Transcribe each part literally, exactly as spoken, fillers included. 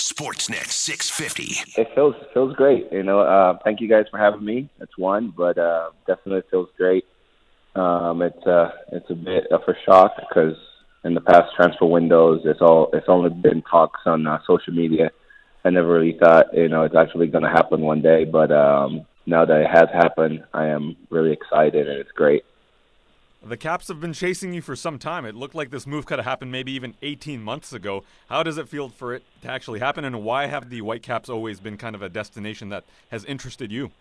Sportsnet six fifty. It feels feels great. You know, uh, thank you guys for having me. That's one, but uh, definitely feels great. Um, it's uh, it's a bit of a shock because in the past transfer windows, it's all it's only been talks on uh, social media. I never really thought you know it's actually going to happen one day, but um, now that it has happened, I am really excited and it's great. The Caps have been chasing you for some time. It looked like this move could have happened maybe even eighteen months ago. How does it feel for it to actually happen, and why have the Whitecaps always been kind of a destination that has interested you?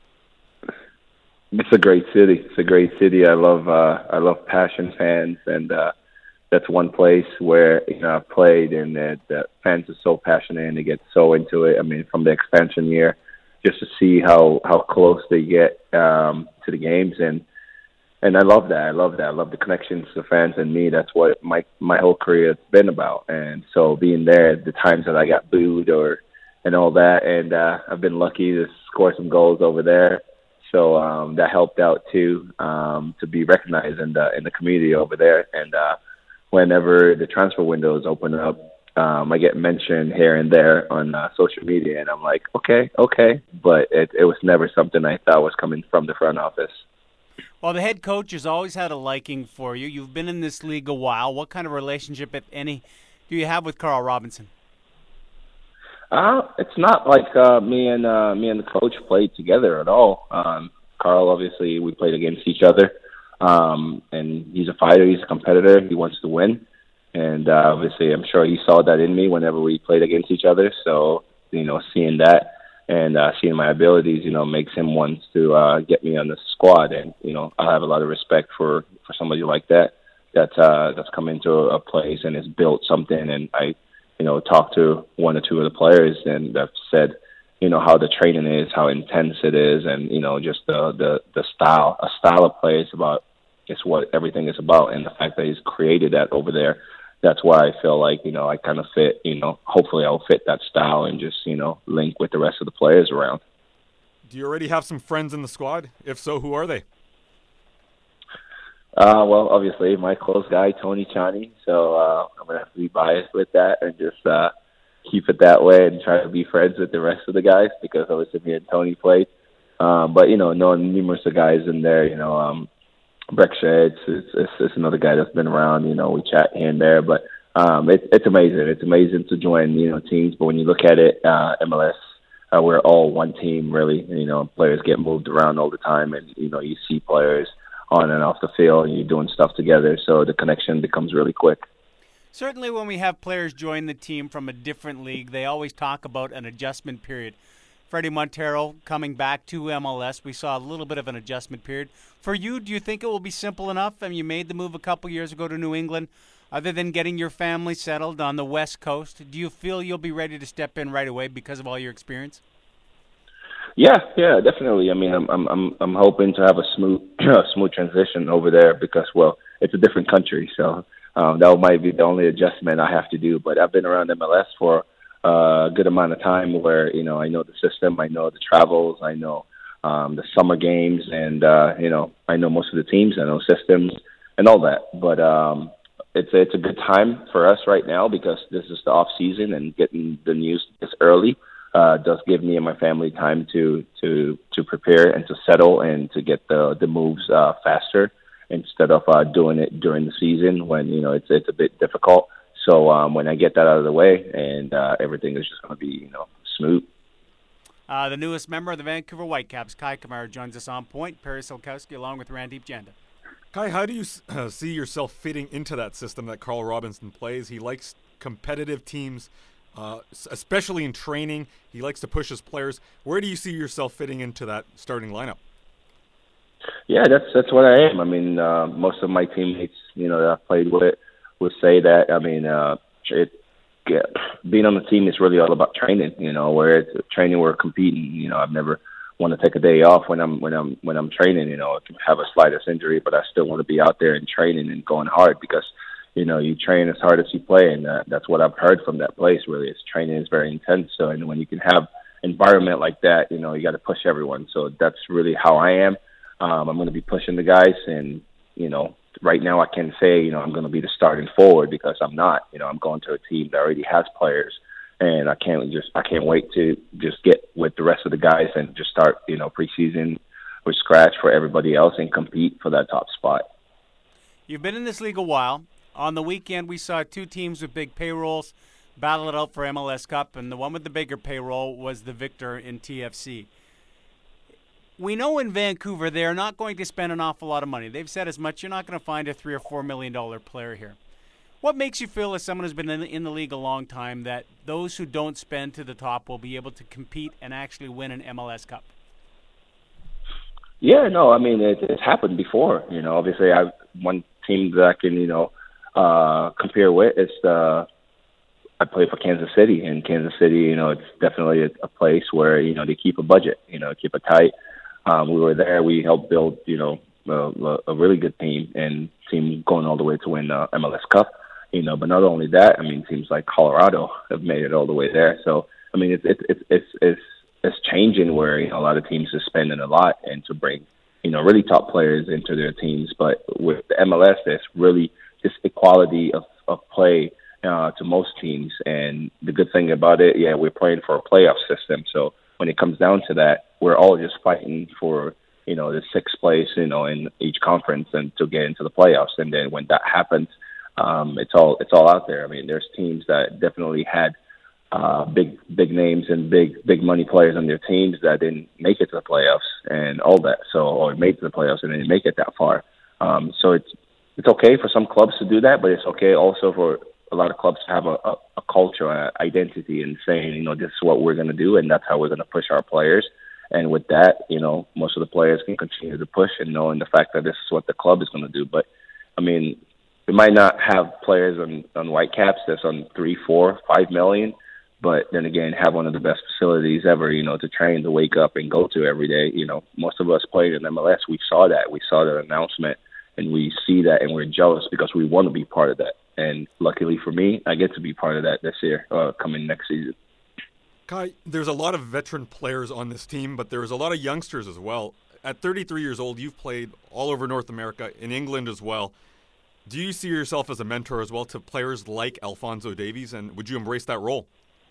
It's a great city. It's a great city. I love uh, I love passion fans, and uh, that's one place where you know I've played, and that, that fans are so passionate and they get so into it. I mean, from the expansion year, just to see how how close they get um, to the games and. And I love that. I love that. I love the connections to fans and me. That's what my my whole career has been about. And so being there, the times that I got booed or and all that, and uh, I've been lucky to score some goals over there. So um, that helped out too um, to be recognized in the in the community over there. And uh, whenever the transfer windows open up, um, I get mentioned here and there on uh, social media, and I'm like, okay, okay. But it, it was never something I thought was coming from the front office. Well, the head coach has always had a liking for you. You've been in this league a while. What kind of relationship, if any, do you have with Carl Robinson? Uh, it's not like uh, me and uh, me and the coach played together at all. Um, Carl, obviously, we played against each other, um, and he's a fighter. He's a competitor. He wants to win, and uh, obviously, I'm sure he saw that in me whenever we played against each other. So, you know, seeing that. And uh, seeing my abilities, you know, makes him want to uh, get me on the squad. And, you know, I have a lot of respect for, for somebody like that, that uh, that's come into a place and has built something. And I, you know, talked to one or two of the players and have said, you know, how the training is, how intense it is, and, you know, just the, the, the style. A style of play is about, it's what everything is about. And the fact that he's created that over there, that's why I feel like, you know, I kind of fit, you know, hopefully I'll fit that style and just, you know, link with the rest of the players around. Do you already have some friends in the squad? If so, who are they? Uh, well, obviously, my close guy, Tony Tchani. So uh, I'm going to have to be biased with that and just uh, keep it that way and try to be friends with the rest of the guys because obviously me and Tony played. Um, but, you know, knowing numerous of guys in there, you know, um, Breck Sheds is, is, is another guy that's been around. You know, we chat here and there, but um, it, it's amazing. It's amazing to join, you know, teams. But when you look at it, uh, M L S, uh, we're all one team, really. You know, players get moved around all the time, and you know, you see players on and off the field, and you're doing stuff together. So the connection becomes really quick. Certainly, when we have players join the team from a different league, they always talk about an adjustment period. Freddie Montero coming back to M L S, we saw a little bit of an adjustment period. For you, do you think it will be simple enough? I mean, you made the move a couple years ago to New England. Other than getting your family settled on the West Coast, do you feel you'll be ready to step in right away because of all your experience? Yeah, yeah, definitely. I mean, I'm I'm I'm I'm hoping to have a smooth smooth transition over there because, well, it's a different country, so um, that might be the only adjustment I have to do. But I've been around M L S for a good amount of time where, you know, I know the system, I know the travels, I know um, the summer games, and, uh, you know, I know most of the teams, I know systems and all that. But um, it's, it's a good time for us right now because this is the off season and getting the news this early uh, does give me and my family time to, to, to prepare and to settle and to get the, the moves uh, faster instead of uh, doing it during the season when, you know, it's, it's a bit difficult. So um, when I get that out of the way, and uh, everything is just going to be, you know, smooth. Uh, the newest member of the Vancouver Whitecaps, Kai Kamara, joins us on point. Perry Solkowski along with Randeep Janda. Kai, how do you uh, see yourself fitting into that system that Carl Robinson plays? He likes competitive teams, uh, especially in training. He likes to push his players. Where do you see yourself fitting into that starting lineup? Yeah, that's that's what I am. I mean, uh, most of my teammates, you know, that I've played with, would say that. I mean, uh, it, yeah, being on the team is really all about training. You know, where it's training, we're competing. You know, I've never want to take a day off when I'm when I'm when I'm training. You know, I can have a slightest injury, but I still want to be out there and training and going hard because, you know, you train as hard as you play, and uh, that's what I've heard from that place. Really, is training is very intense. So, and when you can have environment like that, you know, you got to push everyone. So that's really how I am. Um, I'm going to be pushing the guys, and you know. Right now, I can say, you know, I'm going to be the starting forward because I'm not. You know, I'm going to a team that already has players and I can't just I can't wait to just get with the rest of the guys and just start, you know, preseason with scratch for everybody else and compete for that top spot. You've been in this league a while. On the weekend, we saw two teams with big payrolls battle it out for M L S Cup, and the one with the bigger payroll was the victor in T F C. We know in Vancouver they are not going to spend an awful lot of money. They've said as much. You're not going to find a three or four million dollar player here. What makes you feel, as someone who's been in the, in the league a long time, that those who don't spend to the top will be able to compete and actually win an M L S Cup? Yeah, no, I mean, it, it's happened before. You know, obviously, I one team that I can, you know, uh, compare with is the I play for Kansas City, and Kansas City, you know, it's definitely a, a place where, you know, they keep a budget, you know, keep it tight. Um, we were there. We helped build, you know, a, a really good team and team going all the way to win uh, M L S Cup. You know, but not only that, I mean, teams like Colorado have made it all the way there. So, I mean, it's it's it's it's it's, it's changing where, you know, a lot of teams are spending a lot and to bring, you know, really top players into their teams. But with the M L S, there's really this equality of of play uh, to most teams. And the good thing about it, yeah, we're playing for a playoff system. So when it comes down to that, we're all just fighting for, you know, the sixth place, you know, in each conference and to get into the playoffs. And then when that happens, um, it's all it's all out there. I mean, there's teams that definitely had uh, big big names and big big money players on their teams that didn't make it to the playoffs and all that. So or made to the playoffs and didn't make it that far. Um, so it's it's okay for some clubs to do that, but it's okay also for a lot of clubs to have a, a, a culture, an identity, and saying, you know, this is what we're going to do, and that's how we're going to push our players. And with that, you know, most of the players can continue to push and knowing the fact that this is what the club is going to do. But, I mean, we might not have players on, on Whitecaps that's on three, four, five million, but then again, have one of the best facilities ever, you know, to train, to wake up and go to every day. You know, most of us played in M L S. We saw that. We saw that announcement, and we see that, and we're jealous because we want to be part of that. And luckily for me, I get to be part of that this year, uh, coming next season. Kai, there's a lot of veteran players on this team, but there's a lot of youngsters as well. At thirty-three years old, you've played all over North America, in England as well. Do you see yourself as a mentor as well to players like Alphonso Davies, and would you embrace that role?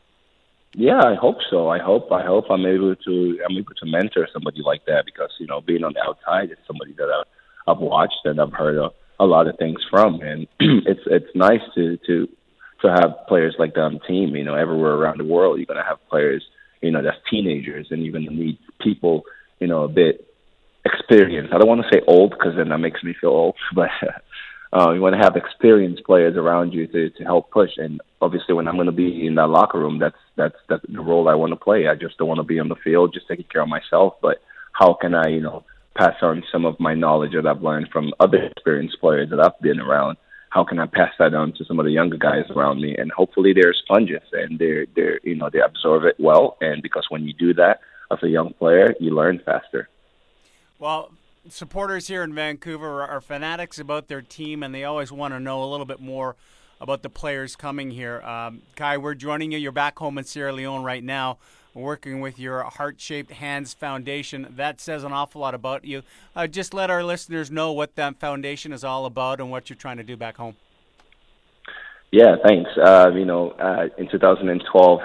Yeah, I hope so. I hope I hope I'm able to I'm able to mentor somebody like that because, you know, being on the outside is somebody that I've, I've watched and I've heard a, a lot of things from, and it's it's nice to to. to have players like that on the team. You know, everywhere around the world, you're going to have players, you know, that's teenagers, and you're going to need people, you know, a bit experienced. I don't want to say old because then that makes me feel old, but uh, you want to have experienced players around you to, to help push. And obviously when I'm going to be in that locker room, that's, that's, that's the role I want to play. I just don't want to be on the field just taking care of myself, but how can I, you know, pass on some of my knowledge that I've learned from other experienced players that I've been around? How can I pass that on to some of the younger guys around me? And hopefully they're sponges and they're, they're, you know, they absorb it well. And because when you do that as a young player, you learn faster. Well, supporters here in Vancouver are fanatics about their team, and they always want to know a little bit more about the players coming here. Um, Kai, we're joining you. You're back home in Sierra Leone right now, working with your Heart-Shaped Hands Foundation. That says an awful lot about you. Uh, just let our listeners know what that foundation is all about and what you're trying to do back home. Yeah, thanks. Uh, you know, uh, in two thousand twelve,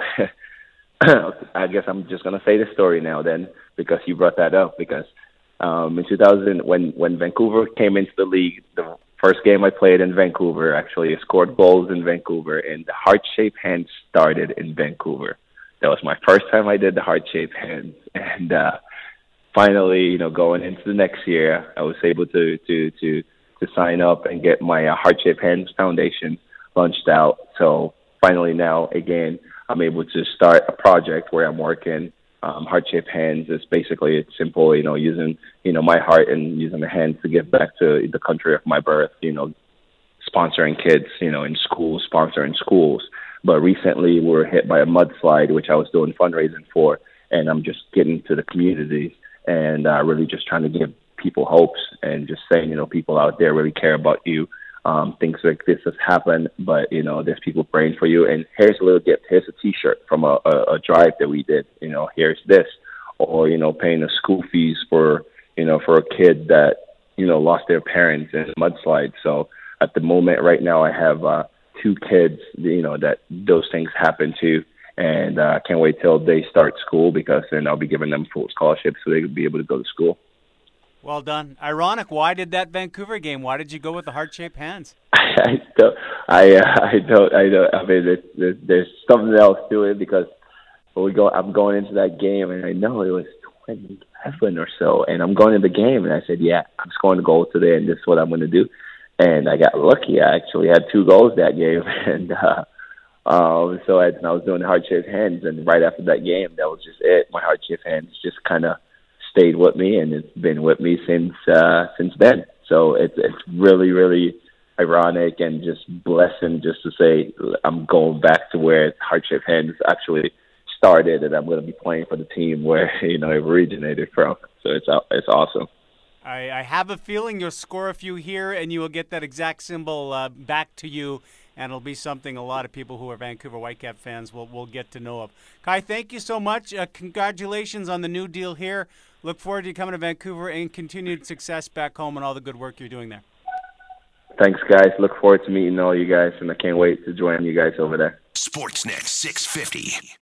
I guess I'm just going to say the story now then because you brought that up. Because um, in two thousand, when, when Vancouver came into the league, the first game I played in Vancouver, actually I scored goals in Vancouver, and the Heart-Shaped Hands started in Vancouver. That was my first time I did the Heart-Shaped Hands. And uh, finally, you know, going into the next year, I was able to to to, to sign up and get my uh, Heart-Shaped Hands Foundation launched out. So finally now, again, I'm able to start a project where I'm working. Um, Heart-Shaped Hands is basically, it's simple, you know, using, you know, my heart and using the hands to give back to the country of my birth, you know, sponsoring kids, you know, in schools, sponsoring schools. But recently we were hit by a mudslide, which I was doing fundraising for, and I'm just getting to the communities and uh, really just trying to give people hopes and just saying, you know, people out there really care about you. Um, things like this has happened, but, you know, there's people praying for you. And here's a little gift. Here's a T-shirt from a, a, a drive that we did. You know, here's this. Or, you know, paying the school fees for, you know, for a kid that, you know, lost their parents in a mudslide. So at the moment right now I have uh, two kids, you know, that those things happen to, and I uh, can't wait till they start school because then I'll be giving them full scholarships so they could be able to go to school. Well done. Ironic. Why did that Vancouver game? Why did you go with the heart-shaped hands? I don't. I uh, I don't. I don't. I mean, there's, there's, there's something else to it because when we go, I'm going into that game, and I know it was twenty-seven or so, and I'm going into the game, and I said, "Yeah, I'm scoring a goal today, and this is what I'm going to do." And I got lucky. I actually had two goals that game, and uh, um, so I, and I was doing heart-shaped hands, and right after that game, that was just it. My heart-shaped hands just kind of stayed with me, and it's been with me since uh, since then. So it's it's really really ironic and just blessing just to say I'm going back to where heart-shaped hands actually started, and I'm going to be playing for the team where you know it originated from. So it's it's awesome. I, I have a feeling you'll score a few here, and you will get that exact symbol uh, back to you, and it'll be something a lot of people who are Vancouver Whitecap fans will will get to know of. Kai, thank you so much. Uh, congratulations on the new deal here. Look forward to you coming to Vancouver and continued success back home and all the good work you're doing there. Thanks, guys. Look forward to meeting all you guys, and I can't wait to join you guys over there. Sportsnet six fifty.